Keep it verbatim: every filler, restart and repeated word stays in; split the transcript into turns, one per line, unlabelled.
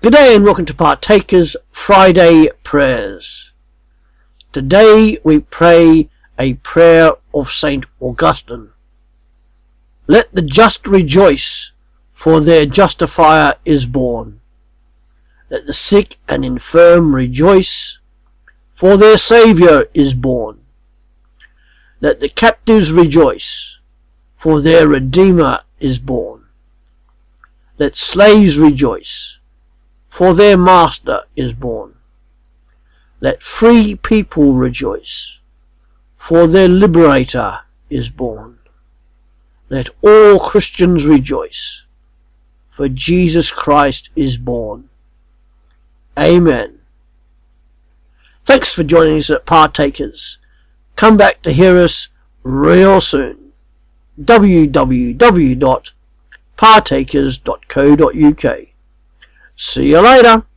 Good day and welcome to Partakers Friday Prayers. Today we pray a prayer of Saint Augustine. Let the just rejoice, for their justifier is born. Let the sick and infirm rejoice, for their Saviour is born. Let the captives rejoice, for their Redeemer is born. Let slaves rejoice, for their Master is born. Let free people rejoice, for their Liberator is born. Let all Christians rejoice, for Jesus Christ is born. Amen. Thanks for joining us at Partakers. Come back to hear us real soon. w w w dot partakers dot co dot u k. See you later.